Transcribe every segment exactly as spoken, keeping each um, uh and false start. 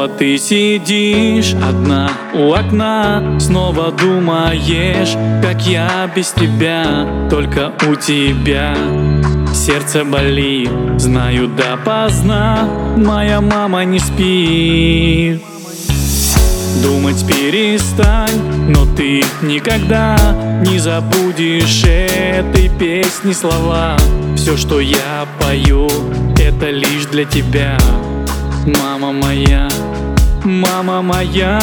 Снова ты сидишь одна у окна, снова думаешь, как я без тебя, только у тебя. Сердце болит, знаю допоздна, моя мама не спит. Думать перестань, но ты никогда не забудешь этой песни слова. Все, что я пою, это лишь для тебя, мама моя, мама моя.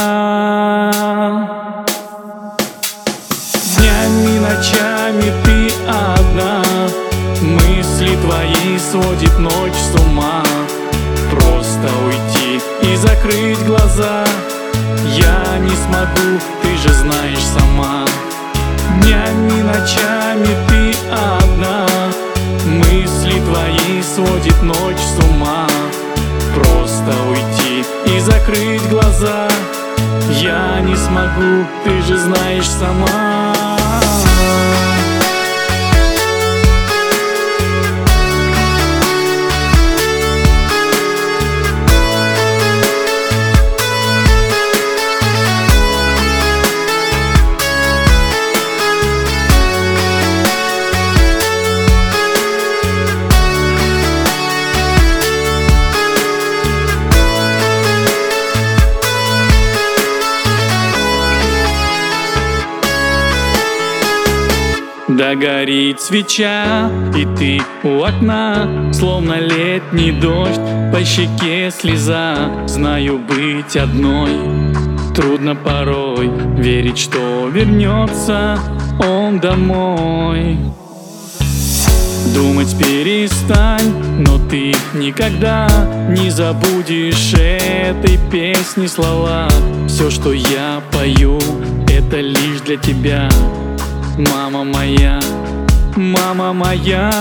Днями, ночами ты одна, мысли твои сводит ночь с ума. Просто уйти и закрыть глаза я не смогу, ты же знаешь сама. Днями, ночами ты одна, мысли твои сводит ночь с ума. Просто уйти и закрыть глаза я не смогу, ты же знаешь сама. Догорит свеча, и ты у окна, словно летний дождь, по щеке слеза. Знаю, быть одной трудно порой, верить, что вернется он домой. Думать перестань, но ты никогда не забудешь этой песни слова. Все, что я пою, это лишь для тебя, мама моя, мама моя.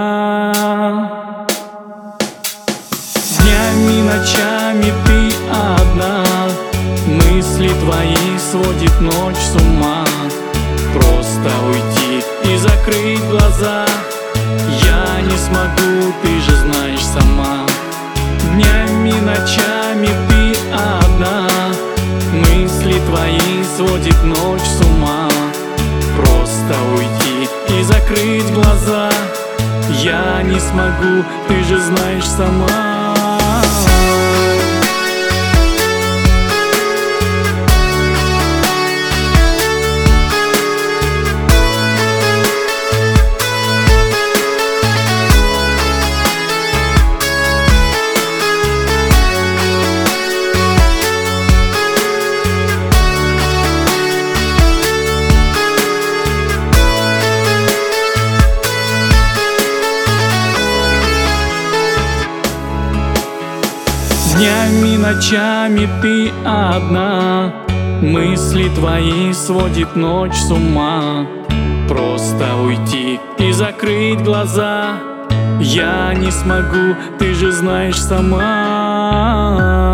Днями, ночами ты одна, мысли твои сводит ночь с ума. Просто уйти и закрыть глаза я не смогу, ты же знаешь сама. Днями, ночами ты одна, мысли твои сводит ночь с ума. Просто уйти и закрыть глаза я не смогу, ты же знаешь сама. Днями, ночами ты одна, мысли твои сводит ночь с ума. Просто уйти и закрыть глаза я не смогу, ты же знаешь сама.